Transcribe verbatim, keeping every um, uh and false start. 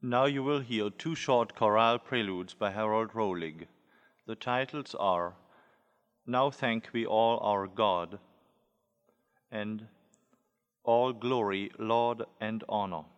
Now you will hear two short chorale preludes by Harold Rolig. The titles are Now Thank We All Our God and All Glory, Laud and Honor.